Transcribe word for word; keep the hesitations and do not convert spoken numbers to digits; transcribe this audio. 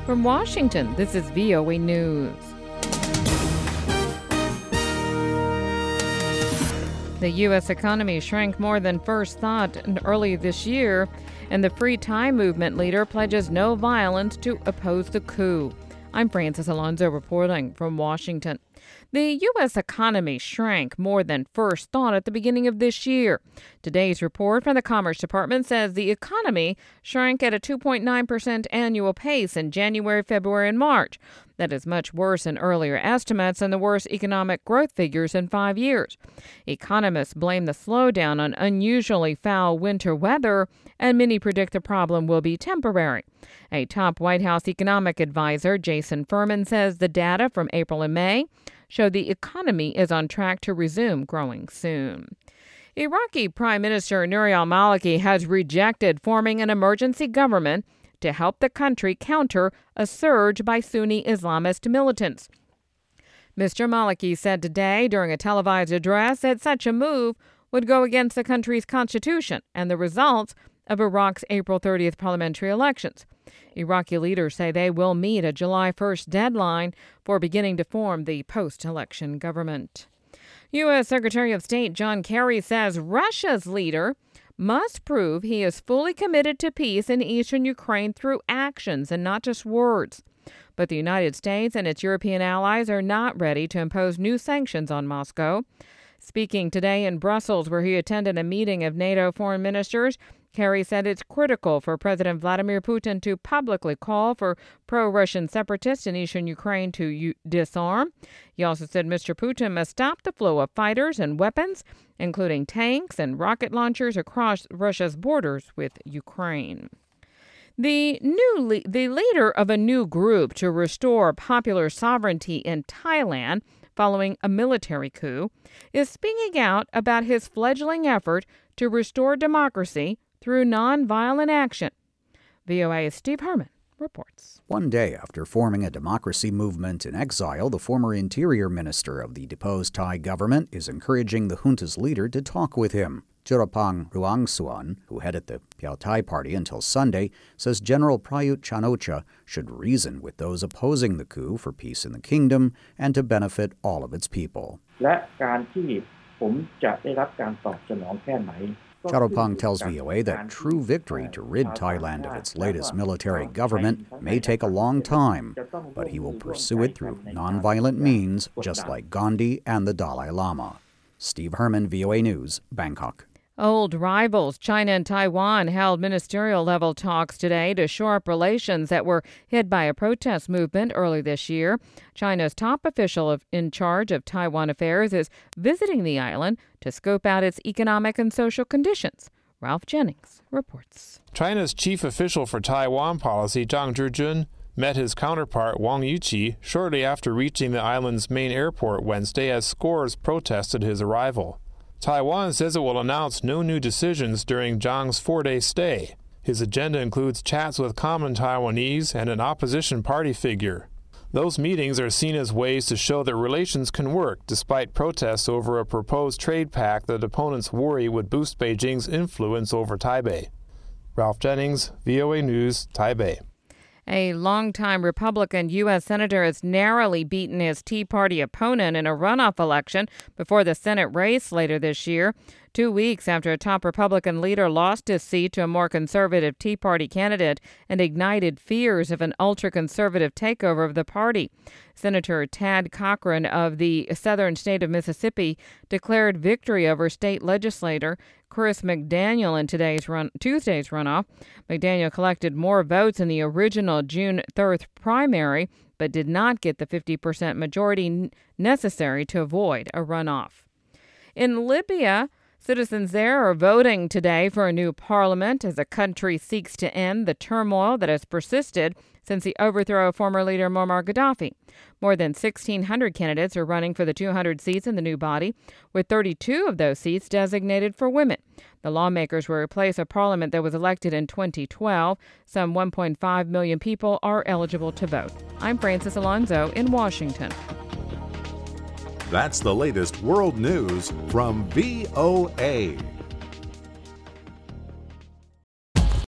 From Washington, this is V O A News. The U S economy shrank more than first thought early this year, and the Free Thai movement leader pledges no violence to oppose the coup. I'm Francis Alonso reporting from Washington. The U S economy shrank more than first thought at the beginning of this year. Today's report from the Commerce Department says the economy shrank at a two point nine percent annual pace in January, February, and March. That is much worse than earlier estimates and the worst economic growth figures in five years. Economists blame the slowdown on unusually foul winter weather, and many predict the problem will be temporary. A top White House economic advisor, Jason Furman, says the data from April and May show the economy is on track to resume growing soon. Iraqi Prime Minister Nouri al-Maliki has rejected forming an emergency government to help the country counter a surge by Sunni Islamist militants. Mister Maliki said today during a televised address that such a move would go against the country's constitution and the results of Iraq's April thirtieth parliamentary elections. Iraqi leaders say they will meet a July first deadline for beginning to form the post-election government. U S. Secretary of State John Kerry says Russia's leader must prove he is fully committed to peace in eastern Ukraine through actions and not just words. But the United States and its European allies are not ready to impose new sanctions on Moscow. Speaking today in Brussels, where he attended a meeting of NATO foreign ministers, Kerry said it's critical for President Vladimir Putin to publicly call for pro-Russian separatists in eastern Ukraine to u- disarm. He also said Mister Putin must stop the flow of fighters and weapons, including tanks and rocket launchers, across Russia's borders with Ukraine. The new le- the leader of a new group to restore popular sovereignty in Thailand following a military coup is speaking out about his fledgling effort to restore democracy through nonviolent action. V O A's Steve Herman reports. One day after forming a democracy movement in exile, the former interior minister of the deposed Thai government is encouraging the junta's leader to talk with him. Chirapang Ruangsuan, who headed the Pheu Thai party until Sunday, says General Prayut Chan-o-cha should reason with those opposing the coup for peace in the kingdom and to benefit all of its people. Charopong tells V O A that true victory to rid Thailand of its latest military government may take a long time, but he will pursue it through nonviolent means, just like Gandhi and the Dalai Lama. Steve Herman, V O A News, Bangkok. Old rivals China and Taiwan held ministerial-level talks today to shore up relations that were hit by a protest movement early this year. China's top official in charge of Taiwan affairs is visiting the island to scope out its economic and social conditions. Ralph Jennings reports. China's chief official for Taiwan policy, Zhang Zhijun, met his counterpart Wang Yuqi shortly after reaching the island's main airport Wednesday as scores protested his arrival. Taiwan says it will announce no new decisions during Zhang's four-day stay. His agenda includes chats with common Taiwanese and an opposition party figure. Those meetings are seen as ways to show that relations can work despite protests over a proposed trade pact that opponents worry would boost Beijing's influence over Taipei. Ralph Jennings, V O A News, Taipei. A longtime Republican U S senator has narrowly beaten his Tea Party opponent in a runoff election before the Senate race later this year, two weeks after a top Republican leader lost his seat to a more conservative Tea Party candidate and ignited fears of an ultra-conservative takeover of the party. Senator Tad Cochran of the southern state of Mississippi declared victory over state legislator Chris McDaniel in today's run, Tuesday's runoff. McDaniel collected more votes in the original June third primary, but did not get the fifty percent majority necessary to avoid a runoff. In Libya, citizens there are voting today for a new parliament as the country seeks to end the turmoil that has persisted since the overthrow of former leader Muammar Gaddafi. More than sixteen hundred candidates are running for the two hundred seats in the new body, with thirty-two of those seats designated for women. The lawmakers will replace a parliament that was elected in twenty twelve. Some one point five million people are eligible to vote. I'm Francis Alonso in Washington. That's the latest world news from V O A.